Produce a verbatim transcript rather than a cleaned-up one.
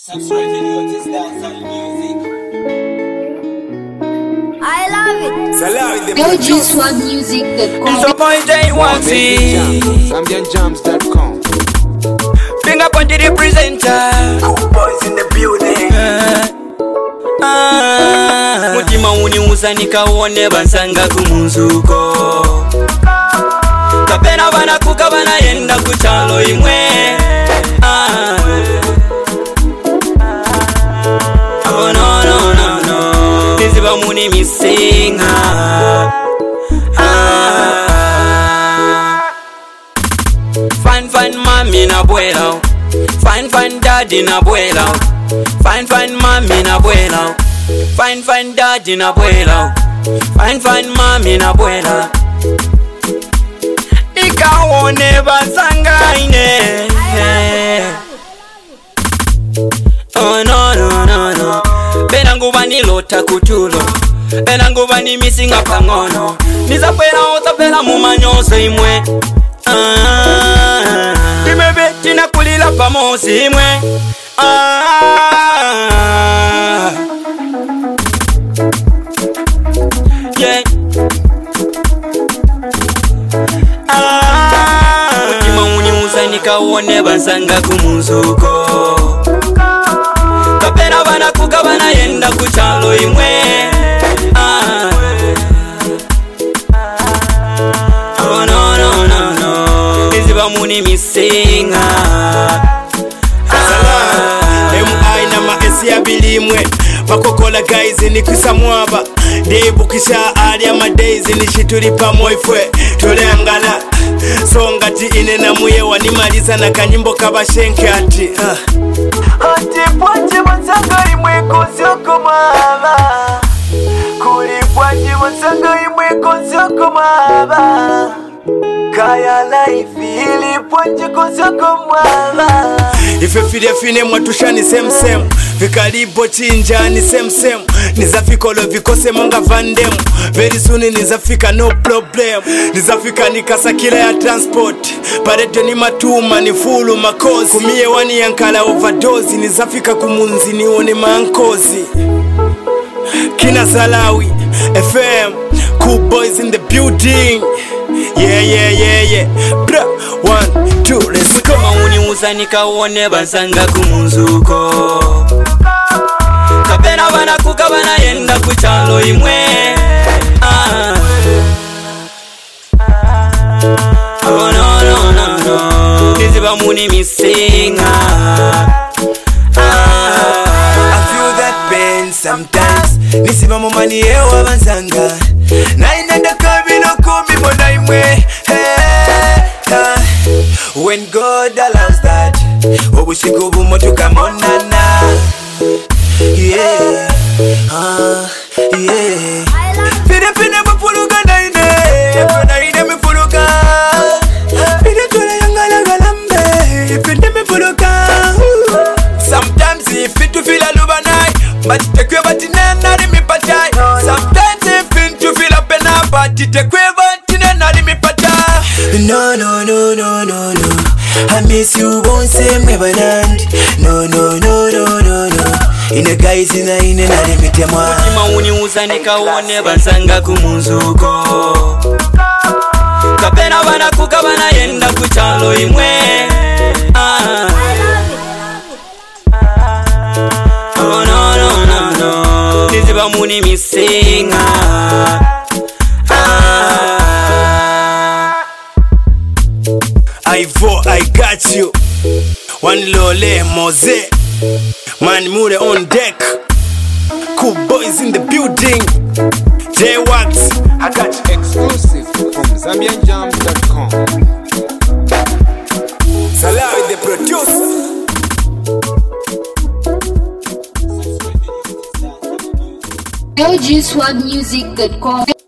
Subscribe to Notice Dancehall Music. I love it. Salah with the O G Swag Music dot com. So point I want see Zambian Jams dot com. Finger point to the presenter. Cool boys in the building. Ah, mutima uniuza nikaone bansanga kumunzuko kapena bana kuka bana yenda kuchalo imwe. Ah, oh no no no no, niziba muni misinga. Ah, fine fine mami na abuela, fine fine daddy na abuela, fine fine mami na abuela, fine fine daddy na abuela, fine fine mami na abuela. Ikaone basanga ine. Oh no no no no, bena nguba nilota kutulo, bena nguba ni misinga pangono, nizapela otapela mumanyoso imwe. Ah, imebe tina kulila pamosi imwe. Ah, yeah. Ah, mutima uniuza nikaone bansanga kumunzuko kapena bana kuka bana yenda kuchalo imwe. Ah, oh no no no no, niziba muni misinga. M I na ma S ya bilimwe bakokola guys ni kusamwaba ndebukisha ali ama days ni shituli pamoifwe tulengala songati ine na muye wanimaliza na kanyimbo kabashenke ati uh. Ati pwanje mansanga imwe konsyoko mama kuli pwanje mansanga imwe konsyoko mama kaya life ili pwanje konsyoko mama ife fide fine mwatushani same same vikalibo chinja ni same same nizafikolo vikose manga vandem very soon nizafika no problem nizafika nikasa kila ya transport parete ni matuma ni fulu makozi kumie wani yankala overdose nizafika kumunzi nione mankozi kina Salawi F M cool boys in the building. Yeah yeah yeah yeah bra one two let's go. Mutima uniuza nikaone bansanga kumunzuko kapena bana kuka bana yenda kuchalo imwe. Ah, oh no no no no, niziba muni misinga. Ah, I feel that pain sometimes nisiba mumani ewa bansanga na inenda kabino kumi bona imwe. Hey, uh, when God allows that obushiku bumo tukamonana. Yeah, uh, yeah. Pide pide mfuluka na ine, na ine mfuluka. Pide tole yangala galambe, pide mfuluka. Sometimes if it to feel a lubanai, but take you but nana mi patai. Sometimes if it to feel up and up, but take you but nana mi patai. No no no no no no, I miss you won't say me banand. No no no no no no, in a guys in a in a limit ya mwa. mutima uniuza nikaone bansanga kumunzuko kapena bana kuka bana yenda kuchalo imwe. Ah, oh no no no no, niziba muni misinga. Ah, Ivo, I got you. One lole mose, man mure on deck. Cool boys in the building. J-Wax, I got you. Exclusive from Zambian Jams dot com. Salah with the producer. O G Swag Music dot com.